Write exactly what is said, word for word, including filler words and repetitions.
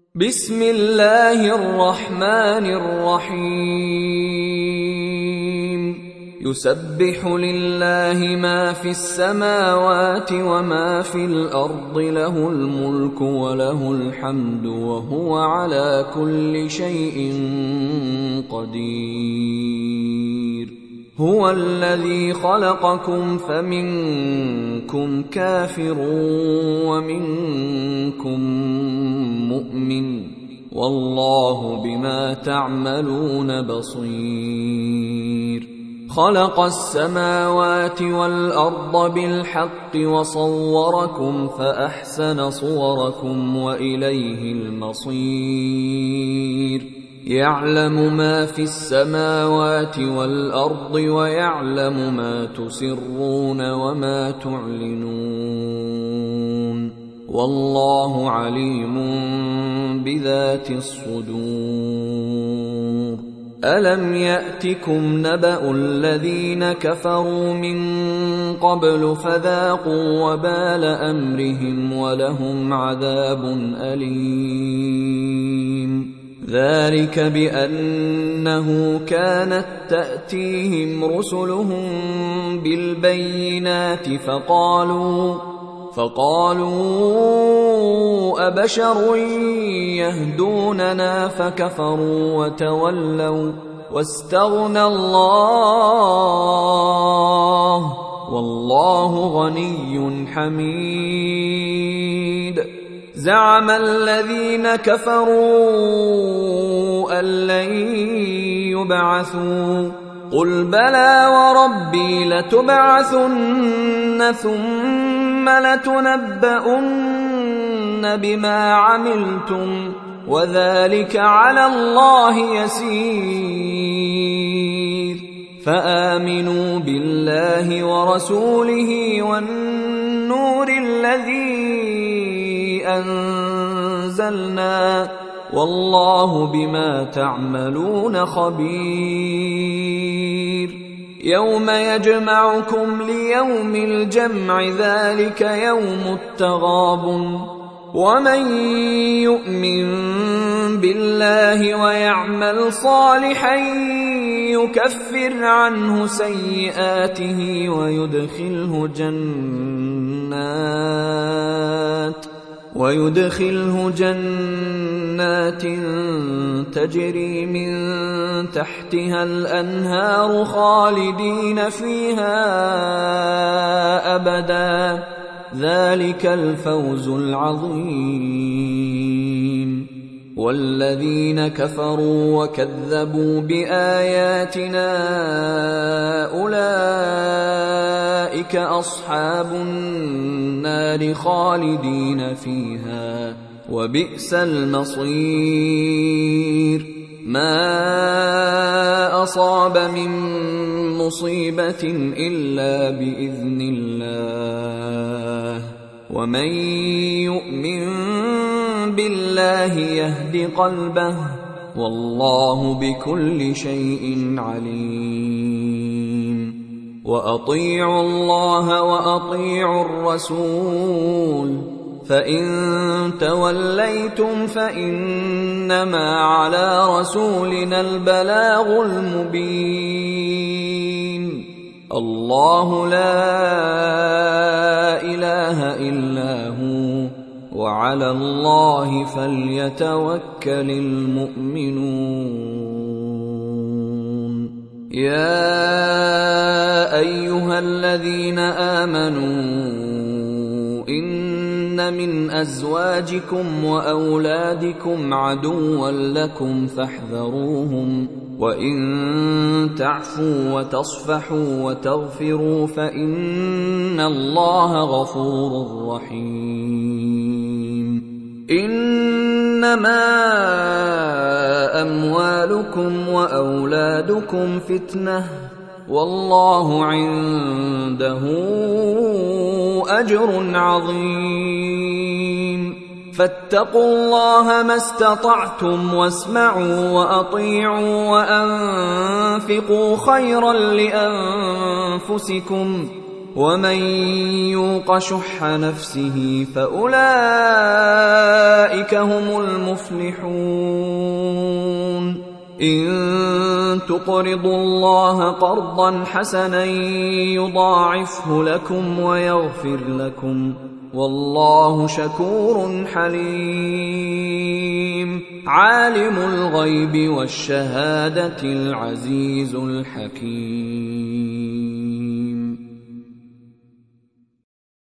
بسم الله الرحمن الرحيم يسبح لله ما في السماوات وما في الأرض له الملك وله الحمد وهو على كل شيء قدير هو الذي خلقكم فمنكم كافر ومنكم مؤمن والله بما تعملون بصير خلق السماوات والأرض بالحق وصوركم فأحسن صوركم وإليه المصير يعلم ما في السماوات والأرض ويعلم ما تسرون وما تعلنون والله عليم بذات الصدور ألم يأتكم نبأ الذين كفروا من قبل فذاقوا وبال أمرهم ولهم عذاب أليم ذلك بأنه كانت تأتيهم رسلهم بالبينات فقالوا فقالوا أبشر يهدوننا فكفروا وتولوا واستغنى الله والله غني حميد زعم الذين كفروا أن لن يبعثوا قل بلى وربي لتبعثن ثم لتنبؤن بما عملتم وذلك على الله يسير فآمنوا بالله ورسوله والنور الذي أنزلنا والله بما تعملون خبير يوم يجمعكم ليوم الجمع ذلك يوم التغابن ومن يؤمن بالله ويعمل صالحا يكفر عنه سيئاته ويدخله جنات ويدخله جنات تجري من تحتها الأنهار خالدين فيها أبدا ذلك الفوز العظيم والذين كفروا وكذبوا بآياتنا أولئك أصحاب النار خالدين فيها وبئس المصير ما أصاب من مصيبة إلا بإذن الله ومن يؤمن بالله يهد قلبه والله بكل شيء عليم وأطيعوا الله وأطيعوا الرسول فإن توليتم فإنما على رسولنا البلاغ المبين الله لا إله إلا هو وعلى الله فليتوكل المؤمنون يا أيها الذين آمنوا إن من أزواجكم وأولادكم عدوا لكم فاحذروهم وإن تعفوا وتصفحوا وتغفروا فإن الله غفور رحيم إنما أموالكم وأولادكم فتنة والله عنده أجر عظيم فاتقوا الله ما استطعتم واسمعوا وأطيعوا وأنفقوا خيرا لأنفسكم ومن يوق شح نفسه فأولئك هم المفلحون إن تقرضوا الله قرضا حسنا يضاعفه لكم ويغفر لكم والله شكور حليم عالم الغيب والشهادة العزيز الحكيم